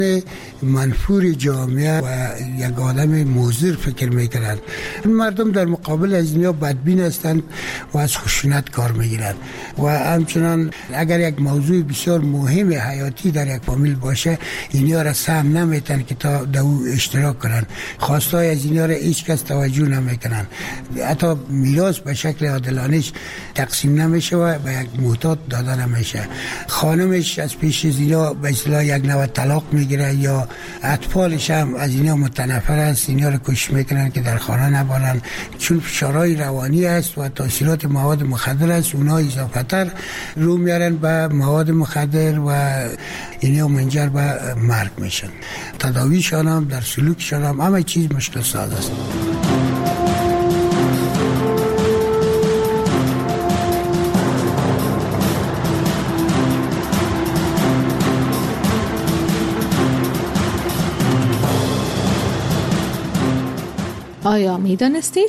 منفور جامعه و یک آدم موزر فکر میکنند. مردم در مقابل از اینها بدبین هستند و از خشونت کار میگیرند و همچنان اگر یک موضوع بسیار مهم حیاتی در یک فامیل باشه اینها را سهم نمیتن که تا در او اشتراک کنند. خواستای از اینها را هیچ کس توجه نمیکنند. حتی میراث به شکل عادلانه تقسیم نمیشه و به یک معتاد داده نمیشه. خانمش از پیش از اینا به اصطلاح یک نوع طلاق میگیره یا اطفالش هم از اینا متنفر است، اینا رو کوشش میکنن که در خانه نبالن، چون فشارهای روانی است و تاثیرات مواد مخدر است. اونا اضافه تر رو میارن به مواد مخدر و اینا منجر به مرگ میشن. تداویشان هم در سلوکشان هم همه چیز مشکل ساز است. آیا می دانستید؟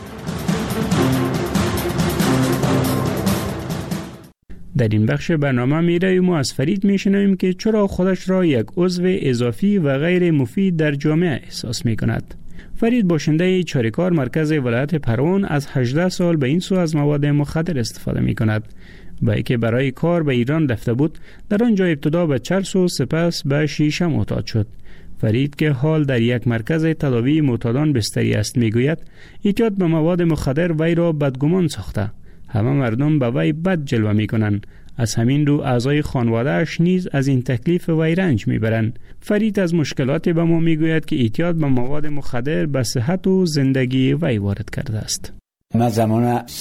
در این بخش برنامه می رویم و از فرید می شنویم که چرا خودش را یک عضو اضافی و غیر مفید در جامعه احساس می کند. فرید باشنده چاریکار مرکز ولایت پروان از 18 سال به این سو از مواد مخدر استفاده می کند. با اینکه برای کار به ایران رفته بود، در آنجا ابتدا به چرس و سپس به شیشه معتاد شد. فرید که حال در یک مرکز تداوی معتادان بستری است میگوید اعتیاد به مواد مخدر وی را بدگمان ساخته. همه مردم به وی بد جلوه میکنند. از همین رو اعضای خانواده اش نیز از این تکلیف وی رنج میبرند. فرید از مشکلات به ما میگوید که اعتیاد به مواد مخدر به صحت و زندگی وی وارد کرده است. من زمان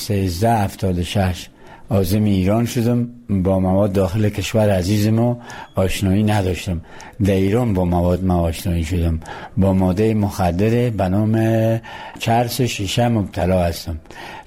1376 عازم ایران شدم. با مواد داخل کشور عزیز ما آشنایی نداشتم. در ایران با مواد ما آشنایی شدم. با ماده مخدر به نام چرس و شیشه مبتلا هستم.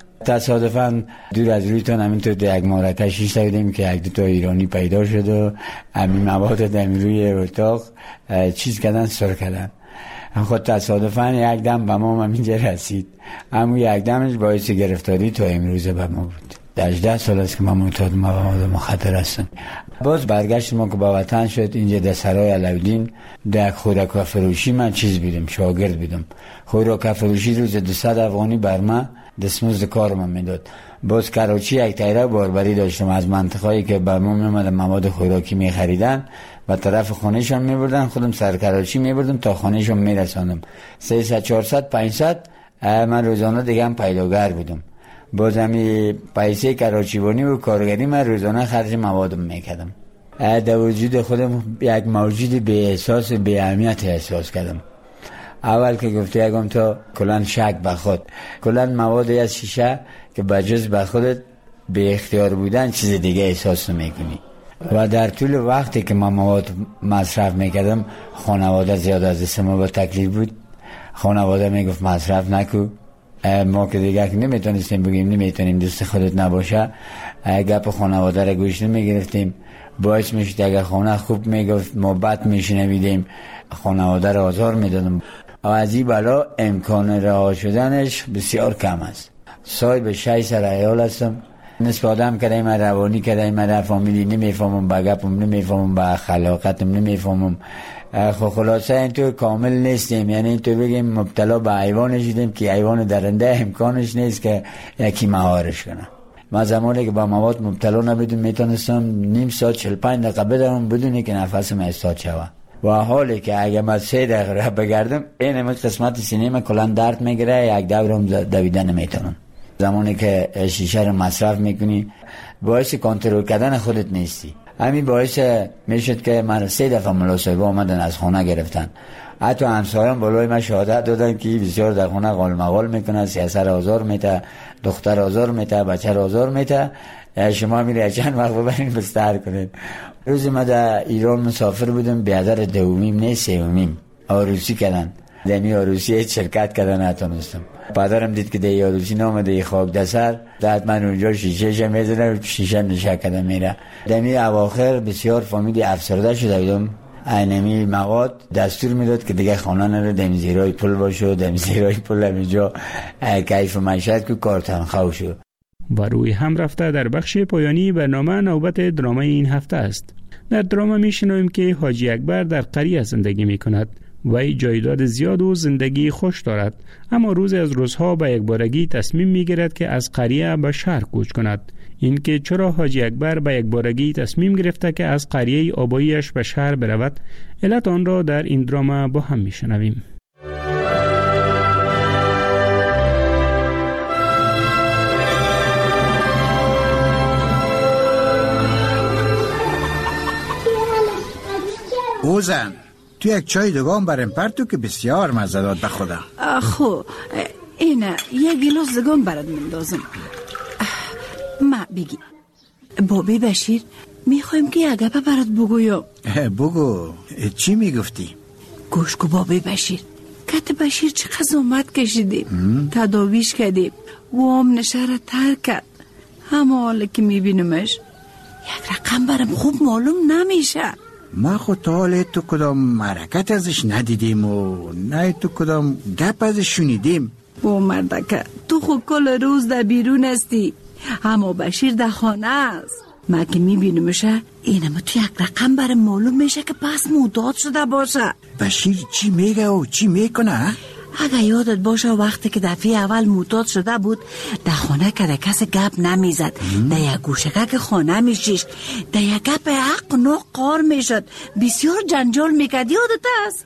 تصادفاً دور از رویتان همینطور در یک مارکشی شدیم که یک دوتا ایرانی پیدا شد و همین مواد در روی اتاق چیز کردن، سر کردن. خود تصادفاً یک دم به ما همینجا رسید. اما یک دمش باعث گرفتاری تا امروز به ما بود. 18 سال است که من معتاد مواد مخدر هستم. باز برگشت ما که با وطن شد، اینجا در سرای علاودین در خوراک فروشی من چیز بیدم، شاگرد بیدم. خوراک فروشی روز 200 افغانی بر من دستمزد کار من میداد. باز کراچی یک تایره باربری داشتم. از منطقه‌ای که به ما میومدن مواد خوراکی میخریدن و طرف خانهشان میبردن، خودم سر کراچی میبردم تا خانهشان میرساندم. 300 400 500 من روزانه دیگه هم پیداگر بودم. باز همی پیسه کراچیوانی و کارگری من روزانه خرج موادم میکردم. در وجود خودم یک موجود بی احساس بی اهمیت احساس کردم. اول که گفته یکم تا کلان شک به خود، کلان موادی از شیشه که بجز به خودت به اختیار بودن چیز دیگه احساس میکنی. و در طول وقتی که من مواد مصرف میکردم خانواده زیاد از دست ما با تکلیف بود. خانواده میگفت مصرف نکو. ما که دیگه نمیتونستیم بگیم نمیتونیم دوست خودت نباشه، گپ خانواده را گوش نمیگرفتیم. باعث میشد اگر خانه خوب میگفت ما بد میشنویدیم، خانواده را آزار میدادم. و از این بلا امکان رها شدنش بسیار کم است. صاحب 6 سر عیال هستم. نصف آدم کردیم من روانی کردیم من فامیلی نمیفهمم، با گپم نمیفهمم، با خلاقتم نمیفهمم. خب خلاصه این تو کامل نیستیم، یعنی این تو بگیم مبتلا به حیوان شدیم که حیوان درنده امکانش نیست که یکی مهارش کنه. من زمانی که با مواد مبتلا نبودم میتونستم نیم ساعت 45 دقیقه بدوم بدون که نفسم استاد شود. و حالی که اگه من 3 دقیقه بگردم این قسمت سینه من کلا درد میگیره، یک دورم دویدن نمیتونم. زمانی که شیشه رو مصرف میکنی باعث کنترل کردن خودت نیستی. همین باعث میشد که من 3 دفعه ملاصاحبه آمدن از خونه گرفتن. حتی همسایان بالای من شهادت دادن که بسیار در خونه قال مقال میکنه، سیاسر آزار میته، دختر آزار میته، بچه آزار میته. شما میره چند وقت ببرین بستر کنین. روز ما در ایران مسافر بودم، بیادر دومیم نه سومیم عروسی کردن. دمی عروسی شرکت کردن نتونستم. پدرم دید که دی عروسی نامده خاک دسر داد من اونجا شیشه میزنم، شیشه نشه کردم میره. دمی اواخر بسیار فامیلی افسرده شده بودم. اینمی مواد دستور میداد که دیگه خانه نره، دمی زیرای پل باشه، دمی زیرای پل همینجا کیف معیشت که کار تنخواه شد. و روی هم رفته در بخش پایانی برنامه نوبت درامای این هفته است. در دراما میشنویم که حاجی اکبر در قریه زندگی میکند. وی جایداد زیاد و زندگی خوش دارد، اما روز از روزها به یک بارگی تصمیم میگیرد که از قریه به شهر کوچ کند. این که چرا حاجی اکبر به یک بارگی تصمیم گرفته که از قریه آباییش به شهر برود، علت آن را در این دراما با هم میشنویم. اوزن تو یک چای دوگان برم پرتو که بسیار مزه داد به خودم. خو اینه یک گیلاس دوگان برات مندازم. ما بگی بابی بشیر میخوایم که یک گپه برات بگویم. بگو چی میگفتی؟ گوش کو بابی بشیر، کت بشیر چقدر زحمت کشیدیم، تداویش کردیم و هم نشره ترک کرد، اما حالا که میبینمش یک رقم برم خوب معلوم نمیشه. ما خود تا حالا تو کدام حرکت ازش ندیدیم و نه تو کدام گپ ازش شنیدیم. او مردکه تو خود کل روز در بیرون هستی، اما بشیر در خانه است. ما که میبینمشه اینم تو یک رقم برم معلوم میشه که پس معتاد شده باشه. بشیر چی میگه و چی میکنه؟ اگه یادت باشه وقتی که دفعه اول معتاد شده بود در خانه که در کس گپ نمیزد، در یک گوشگه که خانه میشیشت، در یک گپ حق نو قار میشد، بسیار جنجال میکرد. یادت است؟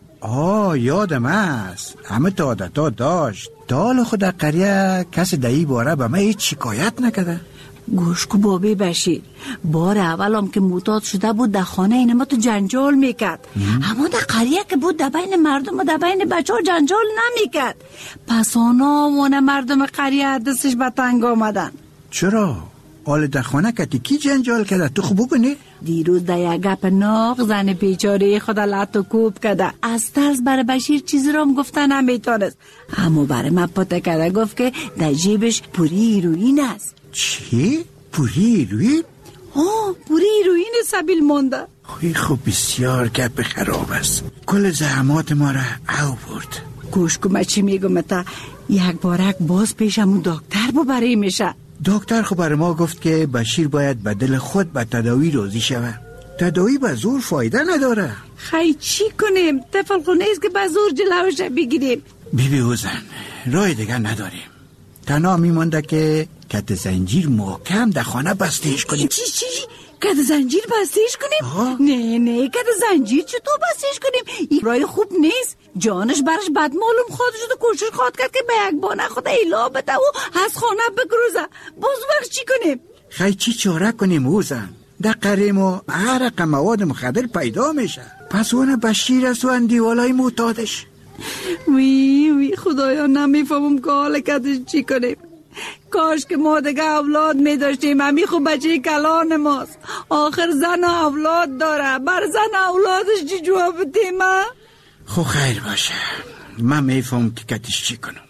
یادم است. همه تا عادتا داشت. حالا خود در قریه کسی در این باره به من هیچ شکایت نکده. گوش کو بابی بشیر، بار اول هم که معتاد شده بود در خانه اینما تو جنجال میکرد، اما در قریه که بود در بین مردم و در بین بچه ها جنجال نمیکرد. پس آنها مردم قریه دستش به تنگ آمدن. چرا؟ حال در خانه کتی کی جنجال کرده؟ تو خوب بگنی؟ دیروز در یک گپ ناق زن بیچاره خود لط و کوب کرده، از ترس برای بشیر چیزی رو هم گفته نمیتونست، اما برای من پته کرده گفت که در جیبش پوری هیروئین است. چی؟ پوری هیروئین؟ پوری هیروئین سبیل مانده. خب بسیار گپ خراب است. کل زحمات ما را او برد. گوش کو من چی میگم تا، یک بارک باز پیشمون دکتر ببری میشه. دکتر خب برای ما گفت که بشیر باید به دل خود به تداوی راضی شود. تداوی به زور فایده نداره. خیلی چی کنیم؟ طفل خونه ایست که به زور جلوش بگیریم. بیبی اوزن راه دیگه نداریم. تنها میمونده که کت زنجیر محکم در خانه بستهش کنیم. چی؟ کت زنجیر بستهش کنیم؟ نه کت زنجیر چطور بستهش کنیم؟ این راه خوب نیست. جانش برش بد معلوم خودش تو کوشش خواد کرد که به یک بانه خود ایلا بده و از خانه بگروزه. باز وقت چی کنیم؟ خیلی چی چاره کنیم اوزن؟ در قریم و هر رقم مواد مخدر پیدا میشه. پس اون بشیر است و اندیوالای معتادش. وی خدایا نمیفهمم که حال کتش چی کنیم. کاش که ما دیگه اولاد می داشتیم. همی خوب بچه کلان ماست، آخر زن اولاد داره. بر زن اولادش چی جواب بدیم؟ خب خیر باشه، من میفهم که کتش چی کنم.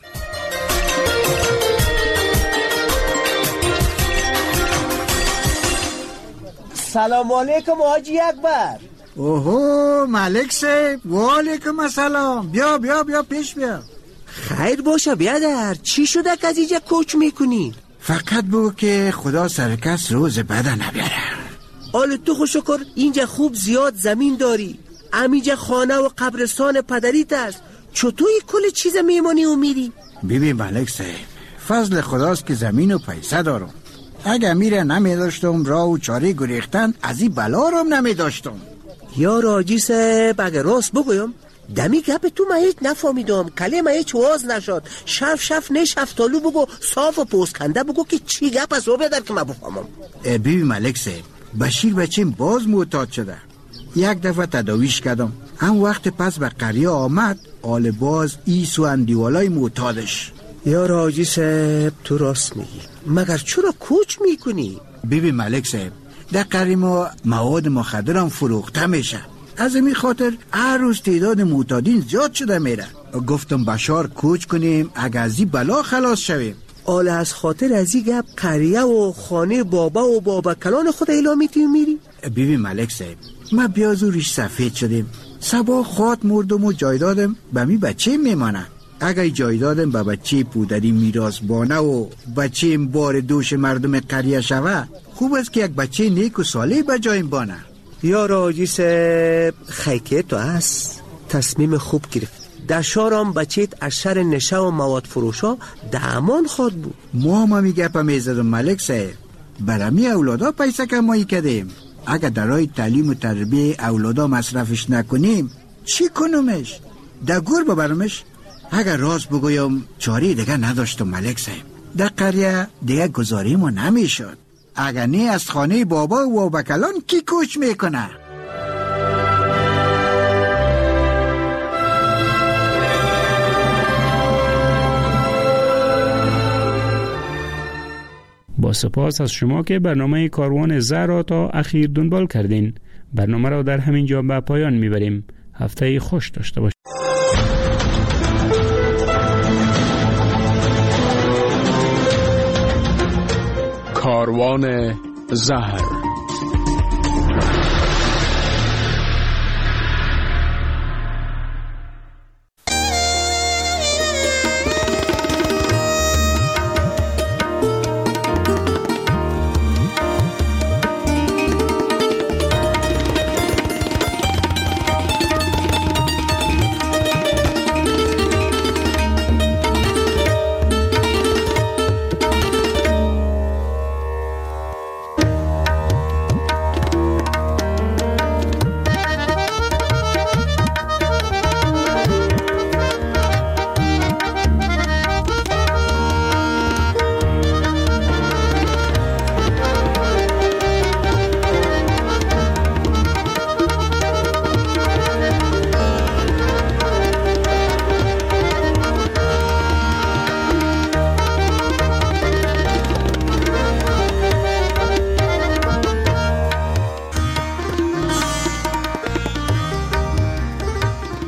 سلام علیکم حاجی اکبر. اوهو ملک صاحب، و علیکم السلام. بیا پیش بیا. خیر باشه بیادر، چی شده که از اینجا کوچ میکنی؟ فقط بگو که خدا سرکس روز بده نبیاره. حال تو خو شکر اینجا خوب زیاد زمین داری، همینجا خانه و قبرستان پدریت است، چطوری کل چیز میمانی و میری؟ ببین ملک صاحب، فضل خداست که زمین و پیسه دارم. اگه میره نمیداشتم راه و چاره گریختن از این بلا رو نمیداشتم. یا راجی صاحب اگه راست بگویم دمی گپ تو من هیچ نفهمیدم، کلمه هیچ واز نشد. شف نه شفتالو بگو، صاف و پوسکنده بگو که چی گپ از رو بیادر که من بفهمم. ببین ملک صاحب، بشیر بچیم باز معتاد شده. یک دفعه تداویش کردم، هم وقت پس به قریه آمد، آل باز ایسو اندیوالای معتادش. یا راجی صاحب تو راست میگی، مگر چرا کوچ میکنی؟ ببین ملک صاحب، در قریه ما مواد مخدر هم فروخته میشه. از این خاطر هر روز تعداد معتادین زیاد شده میره. گفتم بشار کوچ کنیم اگه از این بلا خلاص شویم. آل از خاطر از این گپ قریه و خانه بابا و بابا کلان خود ایلا میری؟ ببین ملک صاحب، ما بیازوریش سفید شدیم. سبا خواد مردم و جایدادم به می بچه میمانه. اگه جایدادم به بچه پودری میراث بانه و بچه بار دوش مردم قریه شوه، خوب است که یک بچه نیک و صالح به جایم بانه. یا راجیس خیکه تو است تصمیم خوب گرفت. در شارم بچیت از شر نشه و مواد فروشا دامان خود بود. ما میگه پا میزدم ملک صاحب، برمی اولادا پیسه کمایی کردیم. اگر در راه تعلیم و تربیه اولادا مصرفش نکنیم چی کنمش؟ در گور ببرمش؟ اگر راست بگویم چاری دیگه نداشتم ملک صاحب. در قریه دیگه گذاری ما نمیشد. اگر نه از خانه بابا و بکلان کی کوچ میکنه؟ با سپاس از شما که برنامه کاروان زهر را تا اخیر دنبال کردین. برنامه را در همین جا به پایان میبریم. هفته خوش داشته باشید. کاروان زهر